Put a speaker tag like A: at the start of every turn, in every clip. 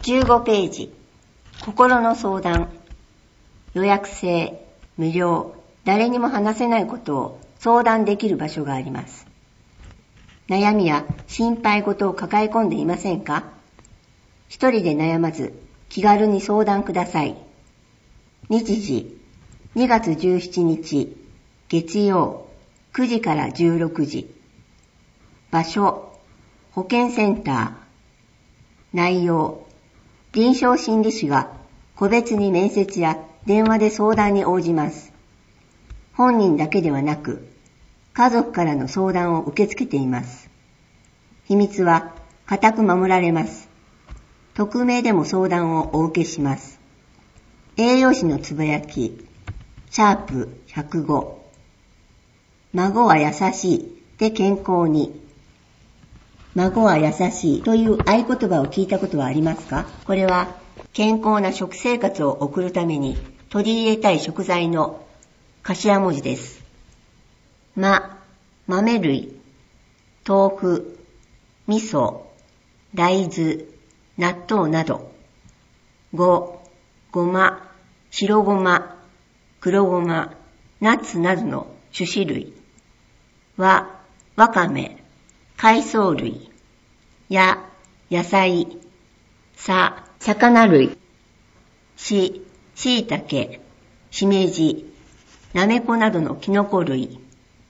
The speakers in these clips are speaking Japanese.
A: 15ページ。心の相談。予約制、無料、誰にも話せないことを相談できる場所があります。悩みや心配事を抱え込んでいませんか？一人で悩まず気軽に相談ください。日時、2月17日、月曜、9時から16時。場所、保健センター。内容、臨床心理士が個別に面接や電話で相談に応じます。本人だけではなく、家族からの相談を受け付けています。秘密は固く守られます。匿名でも相談をお受けします。栄養士のつぶやき、#105。孫は優しいで健康に。孫は優しいという合言葉を聞いたことはありますか？これは健康な食生活を送るために取り入れたい食材の頭文字です。豆類、豆腐、味噌、大豆、納豆など。ごま、白ごま、黒ごま、ナッツなどの種子類。わかめ、海藻類。野菜。魚類。しいたけ、しめじ、なめこなどのキノコ類。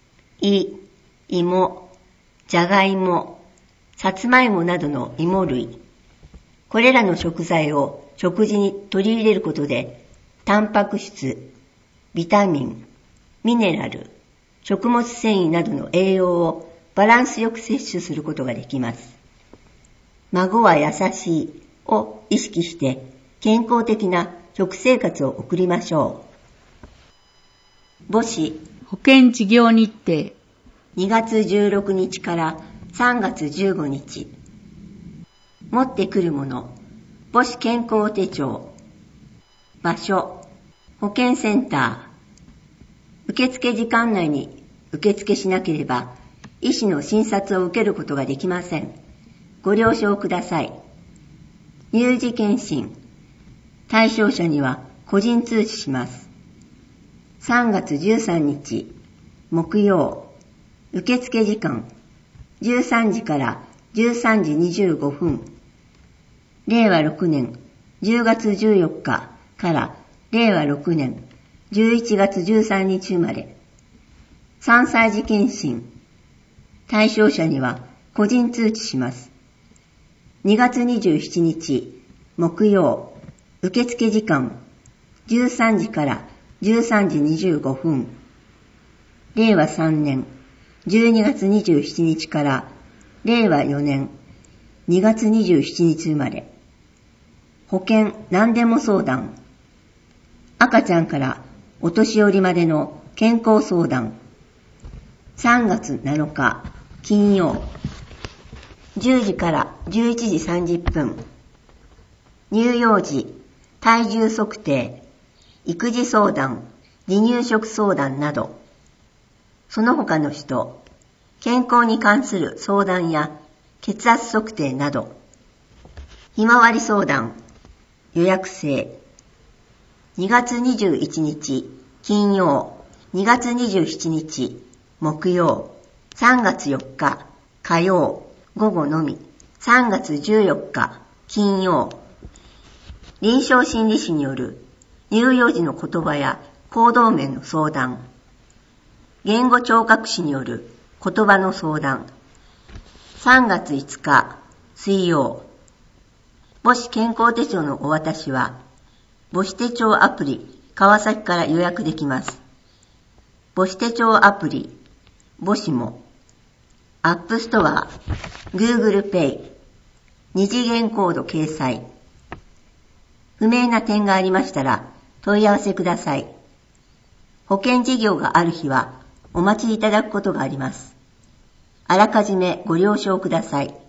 A: 芋、じゃがいも、さつまいもなどの芋類。これらの食材を食事に取り入れることで、タンパク質、ビタミン、ミネラル、食物繊維などの栄養をバランスよく摂取することができます。孫は優しいを意識して健康的な食生活を送りましょう。母子
B: 保健事業日程
A: 2月16日から3月15日。持ってくるもの、母子健康手帳。場所、保健センター。受付時間内に受付しなければ医師の診察を受けることができません。ご了承ください。乳児検診。対象者には個人通知します。3月13日、木曜。受付時間、13時から13時25分。令和6年10月14日から令和6年11月13日生まれ。3歳児検診。対象者には個人通知します。2月27日、木曜。受付時間、13時から13時25分。令和3年12月27日から令和4年2月27日生まれ。保健何でも相談。赤ちゃんからお年寄りまでの健康相談。3月7日金曜。10時から11時30分。乳幼児、体重測定、育児相談、離乳食相談など。その他の人、健康に関する相談や血圧測定など。ひまわり相談、予約制。2月21日金曜、2月27日木曜、3月4日火曜、午後のみ。3月14日金曜。臨床心理士による乳幼児の言葉や行動面の相談。言語聴覚士による言葉の相談。3月5日水曜。母子健康手帳のお渡しは母子手帳アプリ川崎から予約できます。母子手帳アプリ母子もアップストア、Google Pay、二次元コード掲載。不明な点がありましたら問い合わせください。保険事業がある日はお待ちいただくことがあります。あらかじめご了承ください。